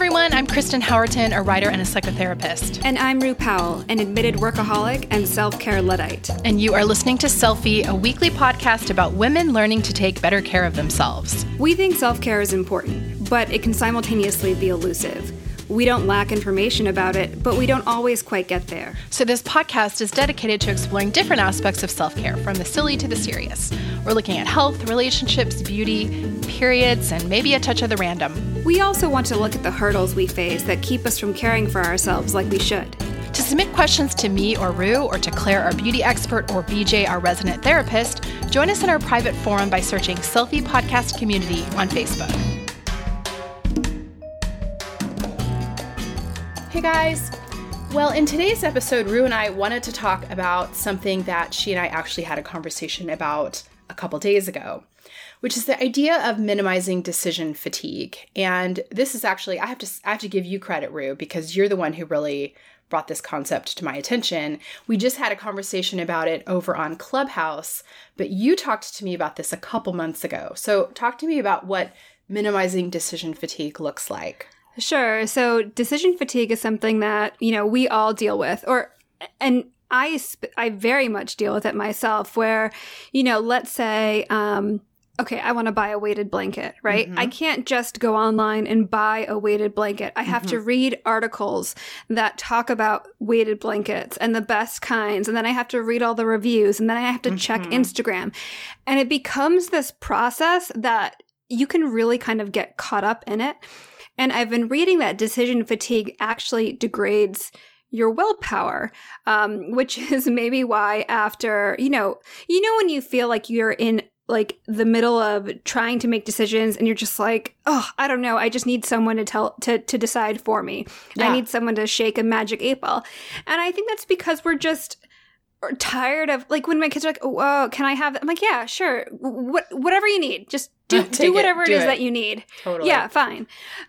everyone, I'm Kristen Howerton, a writer and a psychotherapist. And I'm Rue Powell, an admitted workaholic and self-care Luddite. And you are listening to Selfie, a weekly podcast about women learning to take better care of themselves. We think self-care is important, but it can simultaneously be elusive. We don't lack information about it, but we don't always quite get there. So this podcast is dedicated to exploring different aspects of self-care, from the silly to the serious. We're looking at health, relationships, beauty, periods, and maybe a touch of the random. We also want to look at the hurdles we face that keep us from caring for ourselves like we should. To submit questions to me or Rue, or to Claire, our beauty expert, or BJ, our resident therapist, join us in our private forum by searching Selfie Podcast Community on Facebook. Hey guys! Well, in today's episode, Rue and I wanted to talk about something that she and I actually had a conversation about a couple days ago, which is the idea of minimizing decision fatigue. And this is actually, I have to give you credit, Rue, because you're the one who really brought this concept to my attention. We just had a conversation about it over on Clubhouse, but you talked to me about this a couple months ago. So talk to me about what minimizing decision fatigue looks like. Sure. So decision fatigue is something that, we all deal with, and I very much deal with it myself where, let's say, okay, I want to buy a weighted blanket, right? Mm-hmm. I can't just go online and buy a weighted blanket. I have to read articles that talk about weighted blankets and the best kinds. And then I have to read all the reviews, and then I have to check Instagram. And it becomes this process that you can really kind of get caught up in it. And I've been reading that decision fatigue actually degrades your willpower, which is maybe why after, when you feel like you're in like the middle of trying to make decisions and you're just like, oh, I don't know. I just need someone to decide for me. Yeah. I need someone to shake a magic 8-ball. And I think that's because we're just tired of, like, when my kids are like, oh, can I have that? I'm like, yeah, sure. Whatever you need. Just do whatever it is that you need. Totally. Yeah, fine.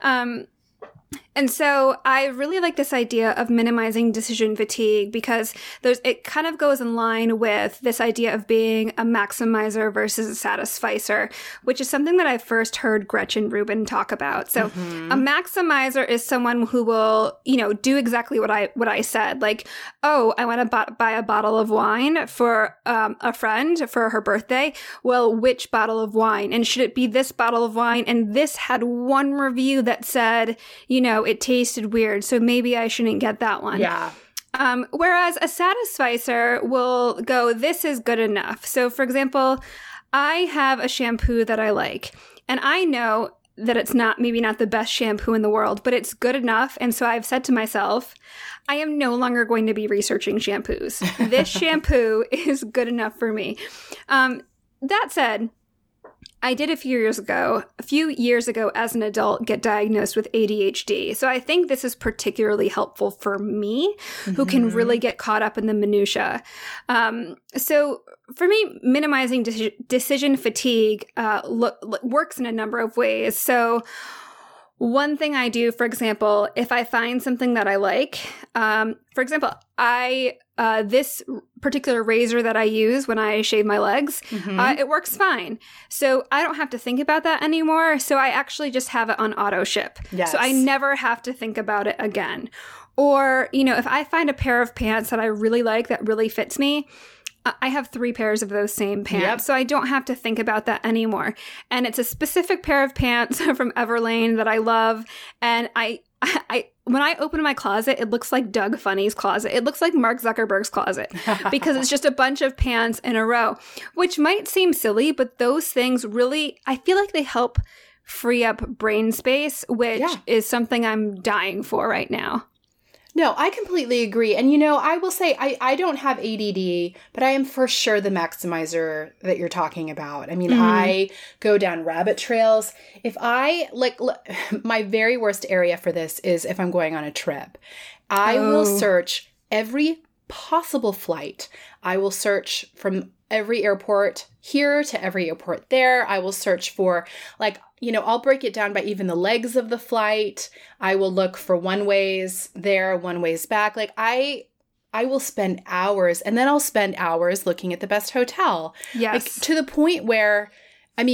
And so I really like this idea of minimizing decision fatigue because it kind of goes in line with this idea of being a maximizer versus a satisficer, which is something that I first heard Gretchen Rubin talk about. So a maximizer is someone who will, do exactly what I said. Like, oh, I want to buy a bottle of wine for a friend for her birthday. Well, which bottle of wine? And should it be this bottle of wine? And this had one review that said, it tasted weird, so maybe I shouldn't get that one. Yeah. Whereas a satisficer will go, this is good enough. So, for example, I have a shampoo that I like, and I know that it's maybe not the best shampoo in the world, but it's good enough. And so I've said to myself, I am no longer going to be researching shampoos. This shampoo is good enough for me. That said, I did a few years ago as an adult get diagnosed with ADHD. So I think this is particularly helpful for me, who can really get caught up in the minutia. So for me, minimizing decision fatigue works in a number of ways. So one thing I do, for example, if I find something that I like, for example, this particular razor that I use when I shave my legs, it works fine. So I don't have to think about that anymore. So I actually just have it on auto ship. Yes. So I never have to think about it again. Or, if I find a pair of pants that I really like, that really fits me, I have 3 pairs of those same pants, so I don't have to think about that anymore. And it's a specific pair of pants from Everlane that I love. And I when I open my closet, it looks like Doug Funny's closet. It looks like Mark Zuckerberg's closet because it's just a bunch of pants in a row, which might seem silly, but those things really, I feel like they help free up brain space, which is something I'm dying for right now. No, I completely agree. And, I will say I don't have ADD, but I am for sure the maximizer that you're talking about. I mean, I go down rabbit trails. If I, my very worst area for this is if I'm going on a trip. I will search every possible flight. I will search from every airport here to every airport there. I will search for, I'll break it down by even the legs of the flight. I will look for one ways there, one ways back. I will spend hours, and then I'll spend hours looking at the best hotel. Yes. To the point where,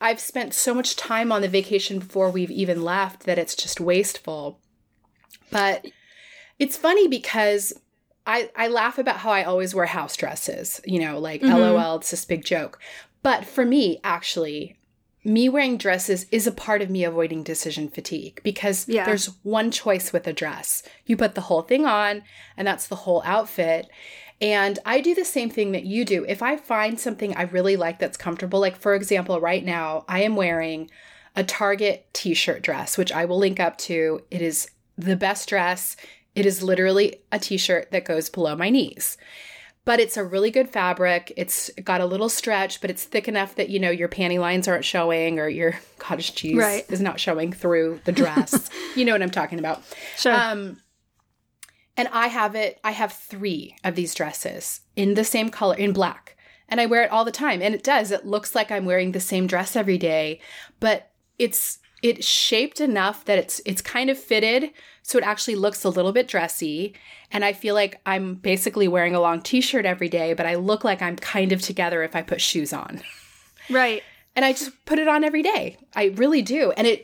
I've spent so much time on the vacation before we've even left that it's just wasteful. But it's funny because I laugh about how I always wear house dresses, like LOL, it's this big joke. But for me, actually, me wearing dresses is a part of me avoiding decision fatigue because there's one choice with a dress. You put the whole thing on and that's the whole outfit. And I do the same thing that you do. If I find something I really like that's comfortable, like for example, right now I am wearing a Target t-shirt dress, which I will link up to. It is the best dress. It is literally a t-shirt that goes below my knees. But it's a really good fabric. It's got a little stretch, but it's thick enough that, your panty lines aren't showing or your cottage cheese is not showing through the dress. You know what I'm talking about. Sure. And I have 3 of these dresses in the same color, in black. And I wear it all the time. And it does. It looks like I'm wearing the same dress every day. But it's shaped enough that it's kind of fitted, so it actually looks a little bit dressy. And I feel like I'm basically wearing a long t-shirt every day, but I look like I'm kind of together if I put shoes on. Right. And I just put it on every day. I really do. And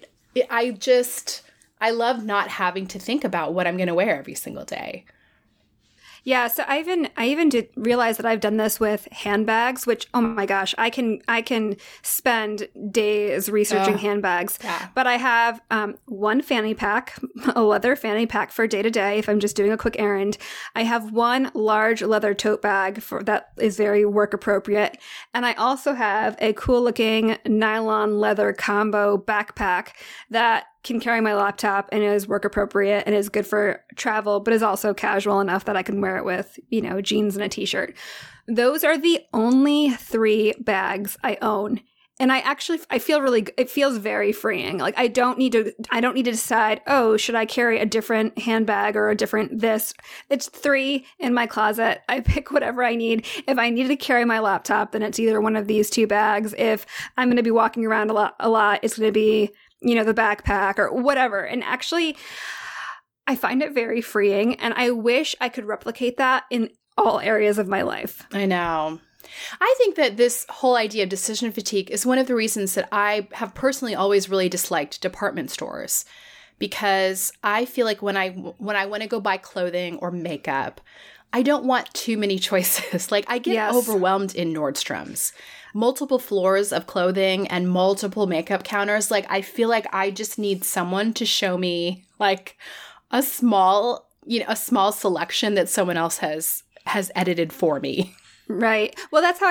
I love not having to think about what I'm going to wear every single day. Yeah, so I even did realize that I've done this with handbags, which, oh my gosh, I can spend days researching handbags. Yeah. But I have one fanny pack, a leather fanny pack for day to day if I'm just doing a quick errand. I have one large leather tote bag that is very work appropriate. And I also have a cool looking nylon leather combo backpack that can carry my laptop and is work appropriate and is good for travel, but is also casual enough that I can wear it with, jeans and a t-shirt. Those are the only 3 bags I own. And I feel it feels very freeing. Like I don't need to decide, oh, should I carry a different handbag or a different this? It's 3 in my closet. I pick whatever I need. If I need to carry my laptop, then it's either one of these 2 bags. If I'm going to be walking around a lot, it's going to be the backpack or whatever. And actually, I find it very freeing. And I wish I could replicate that in all areas of my life. I know. I think that this whole idea of decision fatigue is one of the reasons that I have personally always really disliked department stores. Because I feel like when I want to go buy clothing or makeup, I don't want too many choices. Like I get overwhelmed in Nordstrom's. Multiple floors of clothing and multiple makeup counters. Like I feel like I just need someone to show me like a small selection that someone else has edited for me. Right. Well, that's how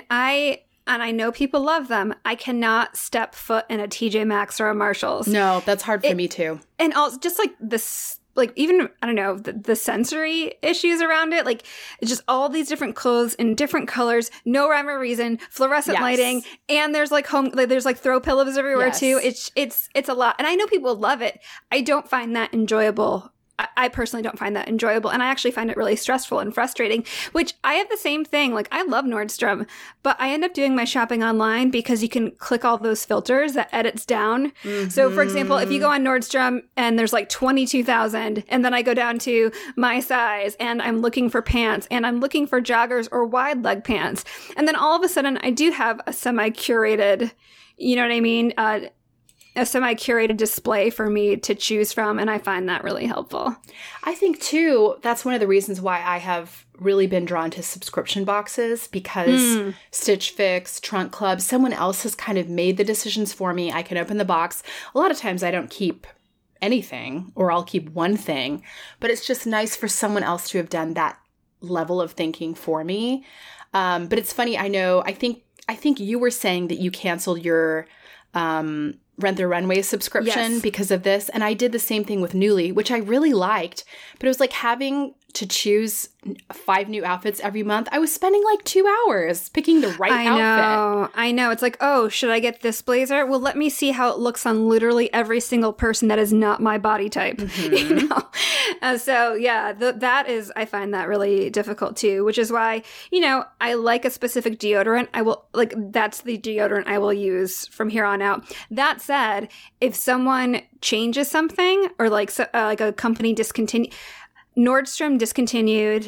I know people love them. I cannot step foot in a TJ Maxx or a Marshall's. No, that's hard for me too. And also just like this, like even, I don't know, the sensory issues around it, like it's just all these different clothes in different colors, no rhyme or reason, fluorescent lighting, and there's like there's like throw pillows everywhere too. It's a lot. And I know people love it. I don't find that enjoyable. I personally don't find that enjoyable, and I actually find it really stressful and frustrating, which I have the same thing. Like, I love Nordstrom, but I end up doing my shopping online because you can click all those filters that edits down. Mm-hmm. So, for example, if you go on Nordstrom and there's like 22,000, and then I go down to my size, and I'm looking for pants, and I'm looking for joggers or wide leg pants, and then all of a sudden I do have a semi-curated, you know what I mean, a semi-curated display for me to choose from, and I find that really helpful. I think, too, that's one of the reasons why I have really been drawn to subscription boxes, because Stitch Fix, Trunk Club, someone else has kind of made the decisions for me. I can open the box. A lot of times I don't keep anything, or I'll keep one thing, but it's just nice for someone else to have done that level of thinking for me. But it's funny, I think you were saying that you canceled your Rent the Runway subscription because of this. And I did the same thing with Nuuly, which I really liked. But it was like having to choose 5 new outfits every month. I was spending like 2 hours picking the right outfit. I know. It's like, oh, should I get this blazer? Well, let me see how it looks on literally every single person that is not my body type. Mm-hmm. So yeah, that is, I find that really difficult too, which is why, I like a specific deodorant. That's the deodorant I will use from here on out. That said, if someone changes something or like a company Nordstrom discontinued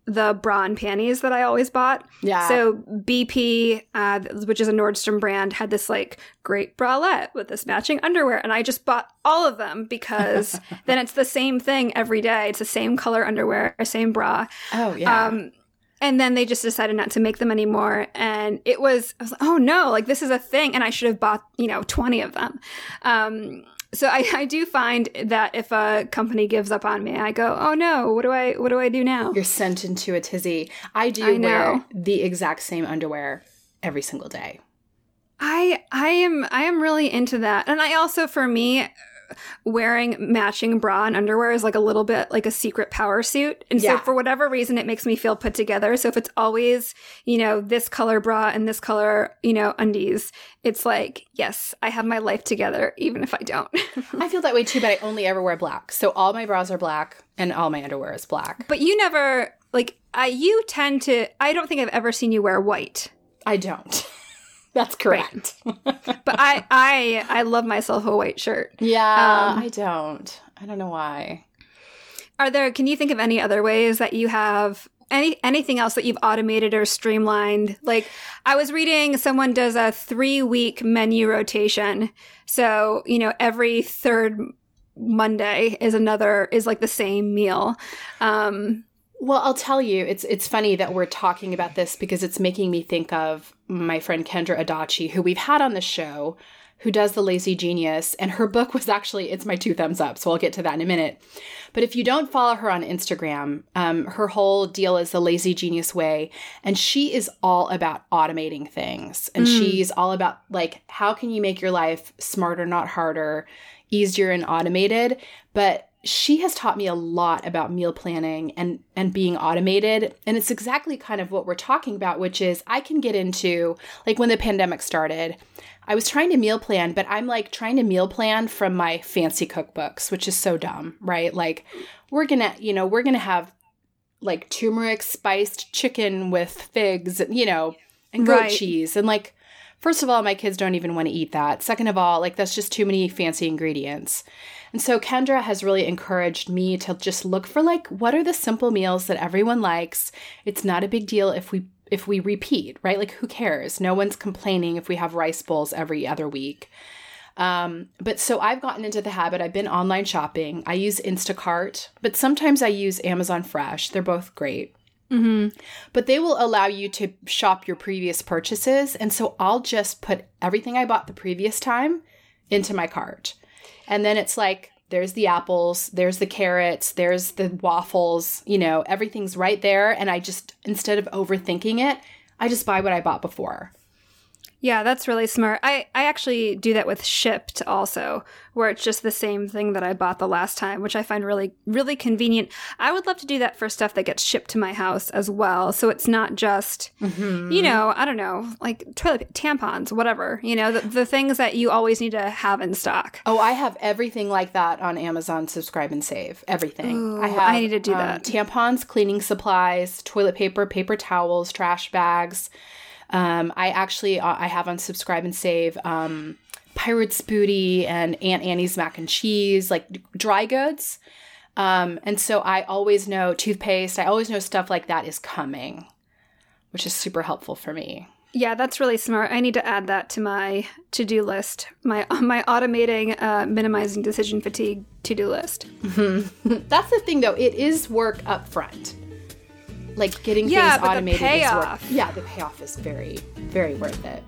the bra and panties that I always bought. Yeah. So BP, which is a Nordstrom brand, had this like great bralette with this matching underwear. And I just bought all of them because then it's the same thing every day. It's the same color underwear, same bra. Oh, yeah. And then they just decided not to make them anymore. And I was like, oh no, like this is a thing. And I should have bought, 20 of them. So I do find that if a company gives up on me, I go, oh no, what do I do now? You're sent into a tizzy. I wear the exact same underwear every single day. I am really into that. And I also, for me, wearing matching bra and underwear is like a little bit like a secret power suit. And so for whatever reason, it makes me feel put together. So if it's always, this color bra and this color, undies, it's like, yes, I have my life together, even if I don't. I feel that way too, but I only ever wear black. So all my bras are black and all my underwear is black. But you never, you tend to, I don't think I've ever seen you wear white. I don't. That's correct. Right. But I love myself a white shirt. Yeah, I don't. I don't know why. Can you think of any other ways that you have anything else that you've automated or streamlined? Like I was reading someone does a 3-week menu rotation. So, every third Monday is like the same meal. Well, I'll tell you, it's funny that we're talking about this because it's making me think of my friend Kendra Adachi, who we've had on the show, who does The Lazy Genius. And her book was actually, it's my 2 thumbs up. So I'll get to that in a minute. But if you don't follow her on Instagram, her whole deal is The Lazy Genius Way. And she is all about automating things. And she's all about like, how can you make your life smarter, not harder, easier and automated? But she has taught me a lot about meal planning and being automated. And it's exactly kind of what we're talking about, which is I can get into, like when the pandemic started, I was trying to meal plan, but I'm like trying to meal plan from my fancy cookbooks, which is so dumb, right? Like we're going to have like turmeric spiced chicken with figs, and goat cheese. And like, first of all, my kids don't even want to eat that. Second of all, like that's just too many fancy ingredients. And so Kendra has really encouraged me to just look for like, what are the simple meals that everyone likes? It's not a big deal if we repeat, right? Like who cares? No one's complaining if we have rice bowls every other week. But so I've gotten into the habit. I've been online shopping. I use Instacart, but sometimes I use Amazon Fresh. They're both great. Mm-hmm. But they will allow you to shop your previous purchases. And so I'll just put everything I bought the previous time into my cart. And then it's like, there's the apples, there's the carrots, there's the waffles, everything's right there. And I just, instead of overthinking it, I just buy what I bought before. Yeah, that's really smart. I actually do that with Shipt also, where it's just the same thing that I bought the last time, which I find really, really convenient. I would love to do that for stuff that gets shipped to my house as well. So it's not just, I don't know, like toilet tampons, whatever, the things that you always need to have in stock. Oh, I have everything like that on Amazon Subscribe and Save. Everything. Ooh, I need to do that. Tampons, cleaning supplies, toilet paper, paper towels, trash bags. I have on Subscribe and Save Pirate's Booty and Aunt Annie's mac and cheese, like dry goods. And so I always know toothpaste. I always know stuff like that is coming, which is super helpful for me. Yeah, that's really smart. I need to add that to my to-do list, my automating, minimizing decision fatigue to-do list. Mm-hmm. That's the thing, though. It is work up front. Like getting things automated. The payoff. The payoff is very, very worth it.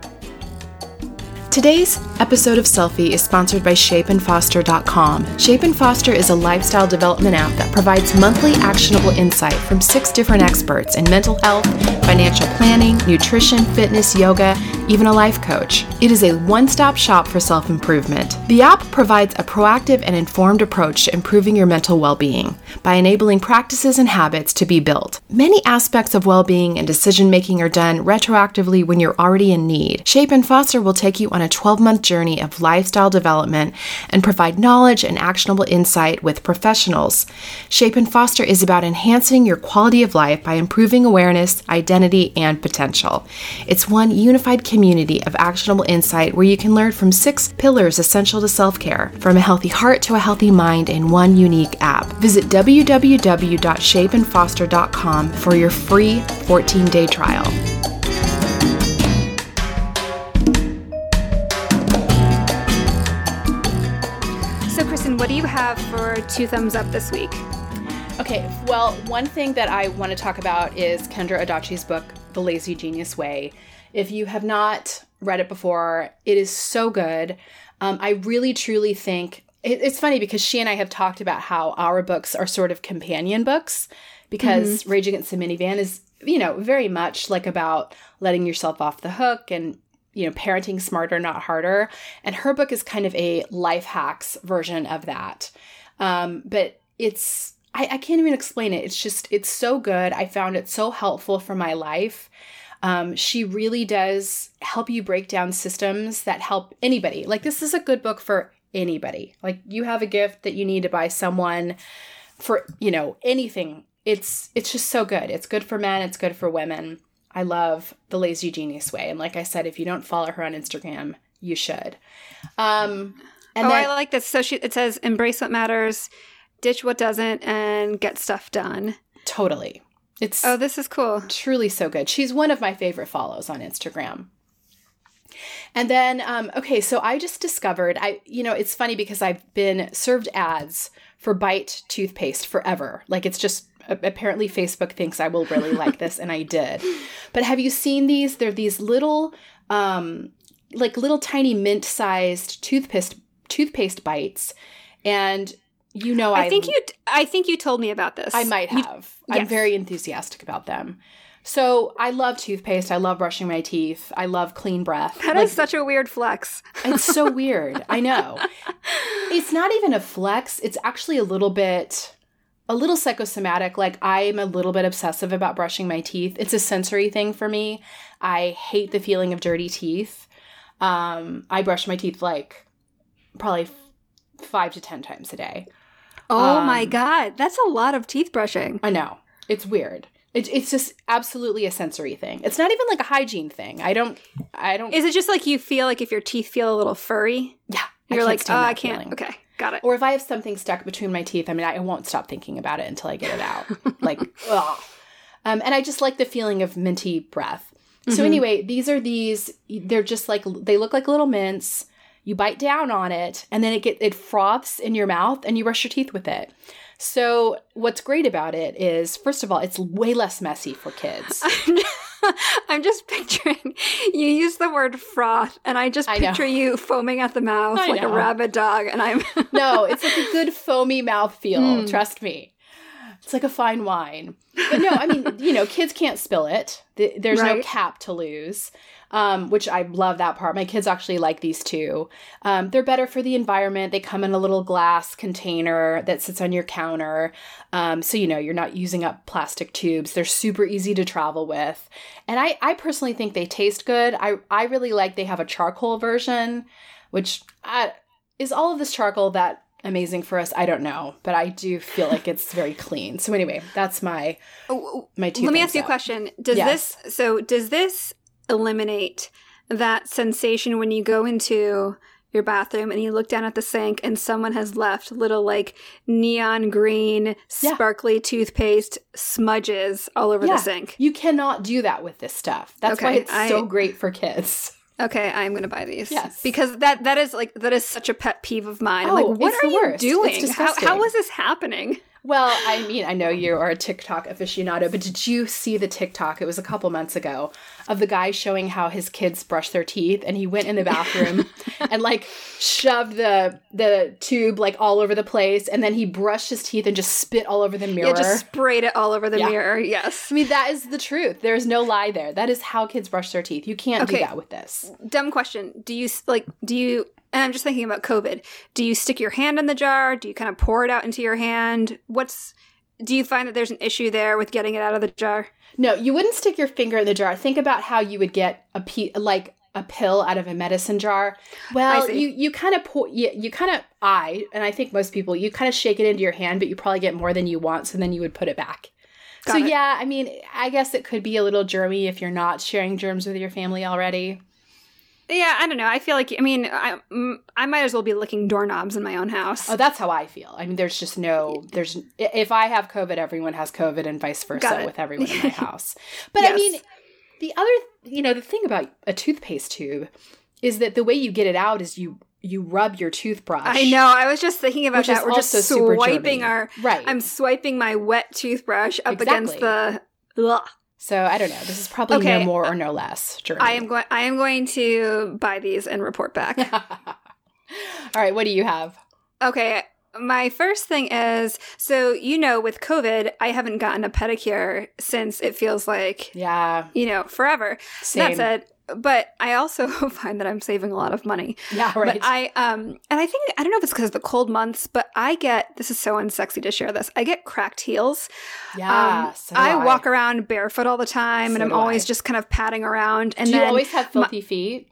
Today's episode of Selfie is sponsored by ShapeandFoster.com. Shape and Foster is a lifestyle development app that provides monthly actionable insight from 6 different experts in mental health, financial planning, nutrition, fitness, yoga, even a life coach. It is a one-stop shop for self-improvement. The app provides a proactive and informed approach to improving your mental well-being by enabling practices and habits to be built. Many aspects of well-being and decision-making are done retroactively when you're already in need. Shape and Foster will take you on a a 12-month journey of lifestyle development and provide knowledge and actionable insight with professionals. Shape and Foster is about enhancing your quality of life by improving awareness, identity, and potential. It's one unified community of actionable insight where you can learn from 6 pillars essential to self-care, from a healthy heart to a healthy mind in one unique app. Visit www.shapeandfoster.com for your free 14-day trial. So, Kristen, what do you have for 2 thumbs up this week? Okay, well, one thing that I want to talk about is Kendra Adachi's book, The Lazy Genius Way. If you have not read it before, it is so good. I really, truly think it's funny because she and I have talked about how our books are sort of companion books because Rage Against the Minivan is, very much like about letting yourself off the hook and parenting smarter, not harder. And her book is kind of a life hacks version of that. But I can't even explain it. It's so good. I found it so helpful for my life. She really does help you break down systems that help anybody. Like, this is a good book for anybody. Like, you have a gift that you need to buy someone for, anything. It's just so good. It's good for men. It's good for women. I love The Lazy Genius Way. And like I said, if you don't follow her on Instagram, you should. I like this. So it says, embrace what matters, ditch what doesn't, and get stuff done. Totally. This is cool. Truly so good. She's one of my favorite follows on Instagram. And then, so I just discovered, it's funny because I've been served ads for Bite toothpaste forever. Like, it's just, apparently Facebook thinks I will really like this, and I did. But have you seen these? They're these little, little tiny mint-sized toothpaste bites. And I think you told me about this. I might have. Yes. I'm very enthusiastic about them. So I love toothpaste. I love brushing my teeth. I love clean breath. That is such a weird flex. It's so weird. I know. It's not even a flex. It's actually a little psychosomatic. Like, I'm a little bit obsessive about brushing my teeth. It's a sensory thing for me. I hate the feeling of dirty teeth. I brush my teeth like probably 5 to 10 times a day. Oh my God. That's a lot of teeth brushing. I know. It's weird. It's just absolutely a sensory thing. It's not even like a hygiene thing. I don't. Is it just like you feel like if your teeth feel a little furry? Yeah. You're like, I can't. Feeling. Okay. Got it. Or if I have something stuck between my teeth, I won't stop thinking about it until I get it out. Like, ugh. And I just like the feeling of minty breath. So anyway, they're just like, they look like little mints. You bite down on it, and then it froths in your mouth, and you brush your teeth with it. So what's great about it is, first of all, it's way less messy for kids. I'm just picturing, you use the word froth, and I just picture you foaming at the mouth like a rabid dog, and I'm... No, it's like a good foamy mouthfeel, trust me. It's like a fine wine. But no, kids can't spill it. There's no cap to lose, which I love that part. My kids actually like these too. They're better for the environment. They come in a little glass container that sits on your counter. So, you're not using up plastic tubes. They're super easy to travel with. And I personally think they taste good. I really like they have a charcoal version, which is all of this charcoal that amazing for us? I don't know, but I do feel like it's very clean. So anyway, that's my two. Let me ask you a question. Does this eliminate that sensation when you go into your bathroom and you look down at the sink and someone has left little like neon green sparkly toothpaste smudges all over the sink? You cannot do that with this stuff. That's why it's so great for kids. Okay, I'm going to buy these. Yes. Because that is such a pet peeve of mine. I'm like, what are you doing? How is this happening? Well, I know you are a TikTok aficionado, but did you see the TikTok? It was a couple months ago of the guy showing how his kids brush their teeth, and he went in the bathroom and like shoved the tube like all over the place, and then he brushed his teeth and just spit all over the mirror. Yeah, just sprayed it all over the mirror. Yes. I mean, that is the truth. There's no lie there. That is how kids brush their teeth. You can't do that with this. Dumb question. Do you and I'm just thinking about COVID. Do you stick your hand in the jar? Do you kind of pour it out into your hand? Do you find that there's an issue there with getting it out of the jar? No, you wouldn't stick your finger in the jar. Think about how you would get a pill out of a medicine jar, well, you kind of pour, and I think most people, you kind of shake it into your hand, but you probably get more than you want, so then you would put it back. Got it. Yeah, I mean, I guess it could be a little germy if you're not sharing germs with your family already. Yeah, I don't know. I feel like, I mean, I might as well be licking doorknobs in my own house. Oh, that's how I feel. I mean, there's just if I have COVID, everyone has COVID and vice versa with everyone in my house. But yes. I mean, the other, the thing about a toothpaste tube is that the way you get it out is you rub your toothbrush. I know. I was just thinking about that. We're just swiping right. I'm swiping my wet toothbrush up against the. Ugh. So I don't know. This is probably no more or no less germy. I am going to buy these and report back. All right. What do you have? Okay. My first thing is, so, with COVID, I haven't gotten a pedicure since it feels like, forever. Same. That said, but I also find that I'm saving a lot of money. Yeah, right. But and I think, I don't know if it's because of the cold months, but this is so unsexy to share this, I get cracked heels. Yeah, I walk around barefoot all the time, and I'm always just kind of padding around. And do you always have filthy feet?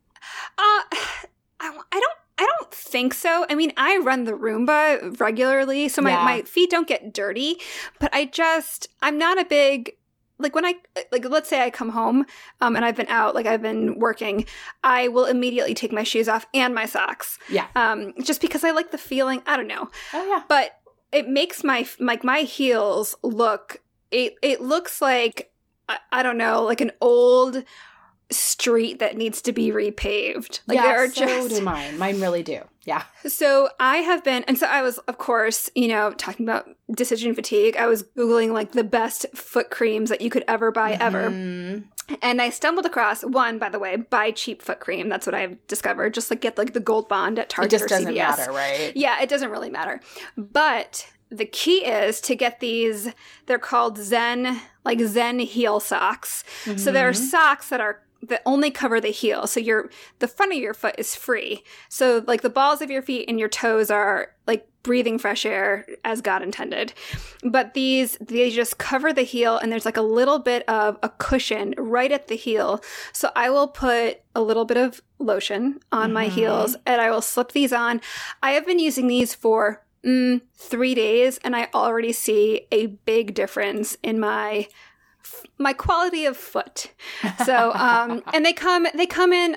I don't think so. I mean, I run the Roomba regularly, so my feet don't get dirty, but I'm not a big... let's say I come home, and I've been out, I've been working, I will immediately take my shoes off and my socks. Yeah. Just because I like the feeling, I don't know. Oh, yeah. But it makes my heels look, it looks like, I don't know, like an old street that needs to be repaved. Do mine. Mine really do. Yeah. So I have been, and so I was, of course, talking about decision fatigue. I was Googling the best foot creams that you could ever buy ever. And I stumbled across one, by the way, buy cheap foot cream. That's what I've discovered. Just get the Gold Bond at Target or CVS. It just doesn't matter, right? Yeah, it doesn't really matter. But the key is to get these, they're called Zen heel socks. Mm-hmm. So there are socks that only cover the heel. So the front of your foot is free. So the balls of your feet and your toes are breathing fresh air as God intended. But they just cover the heel, and there's a little bit of a cushion right at the heel. So I will put a little bit of lotion on my heels, and I will slip these on. I have been using these for 3 days, and I already see a big difference in my quality of foot. So, and they come in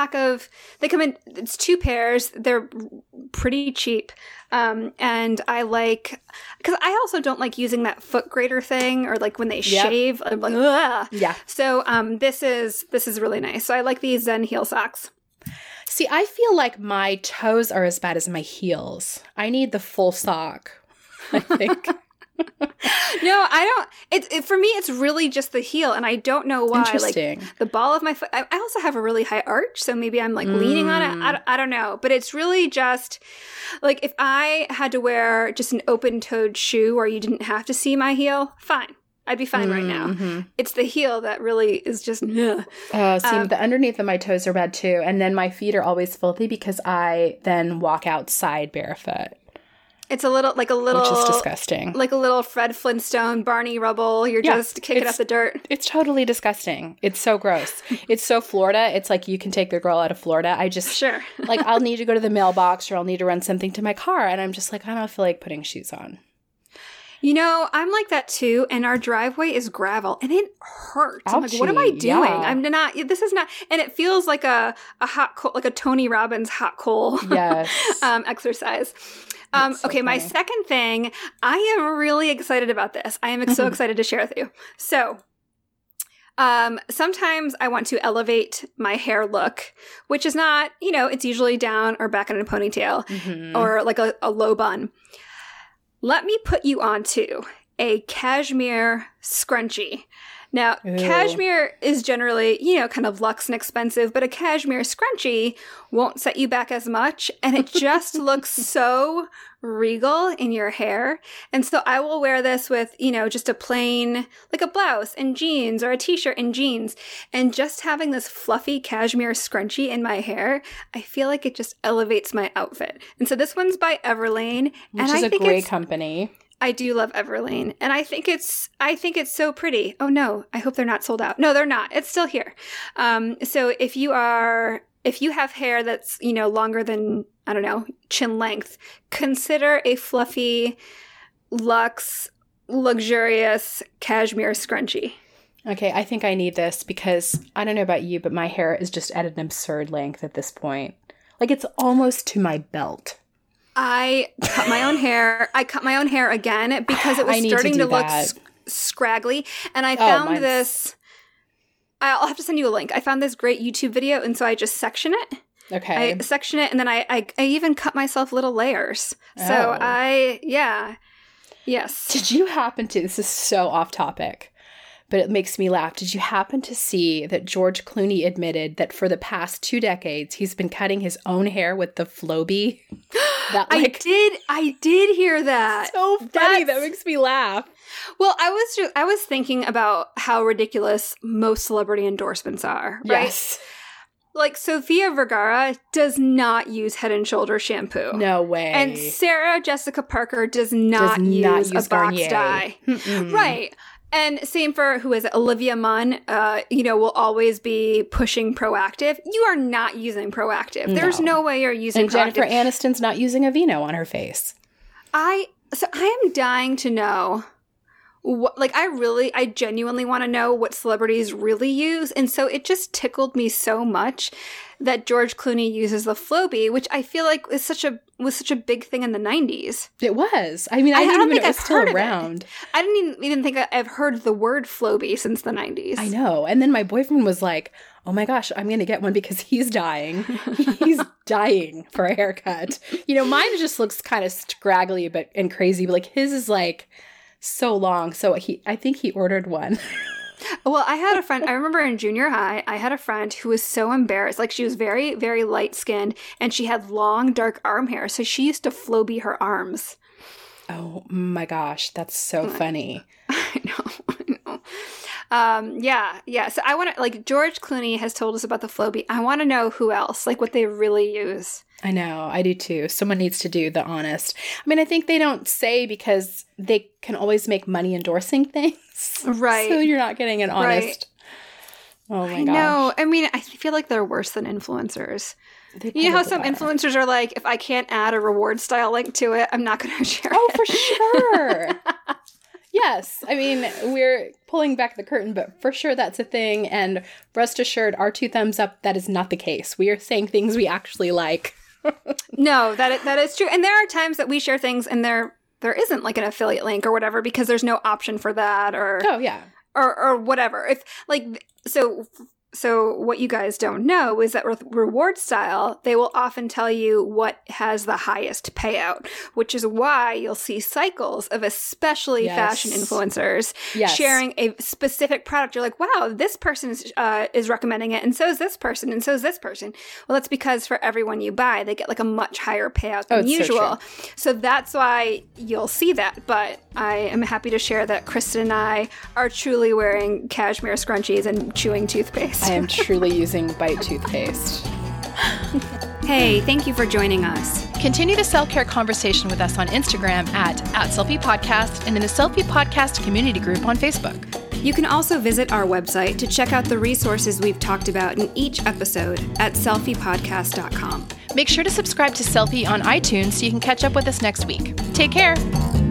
it's 2 pairs. They're pretty cheap. And I because I also don't like using that foot grater thing, or when they shave, I'm ugh. Yeah. So, this is really nice. So I like these Zen heel socks. See, I feel like my toes are as bad as my heels. I need the full sock, I think. No, I don't. For me, it's really just the heel, and I don't know why. Interesting. The ball of my foot. I also have a really high arch, so maybe I'm leaning on it. I don't know, but it's really just if I had to wear just an open-toed shoe where you didn't have to see my heel, fine. I'd be fine right now. Mm-hmm. It's the heel that really is just. The underneath of my toes are bad too, and then my feet are always filthy because I then walk outside barefoot. It's a little, which is disgusting. Like a little Fred Flintstone, Barney Rubble. You're just kicking up the dirt. It's totally disgusting. It's so gross. It's so Florida. It's you can take the girl out of Florida. I just, sure. I'll need to go to the mailbox, or I'll need to run something to my car. And I'm just I don't feel like putting shoes on. I'm like that too. And our driveway is gravel, and it hurts. Ouchie, I'm what am I doing? Yeah. I'm not, this is not, and it feels like a hot coal, like a Tony Robbins hot coal exercise. Okay, my second thing, I am really excited about this. I am so excited to share with you. So, sometimes I want to elevate my hair look, which is not, it's usually down or back in a ponytail or a low bun. Let me put you onto a cashmere scrunchie. Now, cashmere is generally, kind of luxe and expensive, but a cashmere scrunchie won't set you back as much, and it just looks so regal in your hair. And so I will wear this with, just a plain, a blouse and jeans, or a t-shirt and jeans, and just having this fluffy cashmere scrunchie in my hair, I feel like it just elevates my outfit. And so this one's by Everlane. Which is a great company. I do love Everlane, and I think it's so pretty. Oh no, I hope they're not sold out. No, they're not. It's still here. So if you have hair that's, longer than, I don't know, chin length, consider a fluffy, luxe, luxurious cashmere scrunchie. Okay, I think I need this because I don't know about you, but my hair is just at an absurd length at this point. Like, it's almost to my belt. I cut my own hair. I cut my own hair again because it was starting to look scraggly. And I found this. I'll have to send you a link. I found this great YouTube video, and so I just section it. Okay. I section it, and then I even cut myself little layers. So yes. Did you happen to, this is so off topic, but it makes me laugh. Did you happen to see that George Clooney admitted that for the past 2 decades, he's been cutting his own hair with the Flowbee? I did hear that. So funny. That makes me laugh. Well, I was thinking about how ridiculous most celebrity endorsements are, right? Yes. Like, Sofia Vergara does not use Head & Shoulders shampoo. No way. And Sarah Jessica Parker does not use a box dye. Right. And same for, Olivia Munn, will always be pushing Proactive. You are not using Proactive. There's no way you're using and Proactive. Jennifer Aniston's not using Aveeno on her face. I am dying to know I genuinely want to know what celebrities really use. And so it just tickled me so much that George Clooney uses the Flowbee, which I feel like was such a big thing in the 90s. It was. I mean, I didn't even think it was still around. I didn't even think I've heard the word Flowbee since the 90s. I know. And then my boyfriend was like, oh my gosh, I'm going to get one because he's dying. He's dying for a haircut. Mine just looks kind of scraggly and crazy, but like his is like so long. So I think he ordered one. Well, I had a friend, I remember in junior high, I had a friend who was so embarrassed. Like, she was very, very light-skinned, and she had long, dark arm hair, so she used to Flowbee her arms. Oh my gosh, that's so funny. I know. Yeah. So I want to, George Clooney has told us about the Flowbee. I want to know who else, what they really use. I know, I do too. Someone needs to do the honest. I mean, I think they don't say because they can always make money endorsing things. Right. So you're not getting an honest. Right. Oh my gosh. No, I mean, I feel like they're worse than influencers. You know how some influencers are like, if I can't add a reward style link to it, I'm not going to share it. Oh, for sure. Yes. I mean, we're pulling back the curtain, but for sure that's a thing. And rest assured, our 2 thumbs up, that is not the case. We are saying things we actually like. No, that is true. And there are times that we share things and there isn't like an affiliate link or whatever because there's no option for that or or whatever. If So what you guys don't know is that with reward style, they will often tell you what has the highest payout, which is why you'll see cycles of especially fashion influencers sharing a specific product. You're like, wow, this person is recommending it, and so is this person, and so is this person. Well, that's because for everyone you buy, they get like a much higher payout than usual. So that's why you'll see that. But I am happy to share that Kristen and I are truly wearing cashmere scrunchies and chewing toothpaste. I am truly using Bite toothpaste. Hey, thank you for joining us. Continue the self-care conversation with us on Instagram at Selfie Podcast and in the Selfie Podcast community group on Facebook. You can also visit our website to check out the resources we've talked about in each episode at selfiepodcast.com. Make sure to subscribe to Selfie on iTunes so you can catch up with us next week. Take care.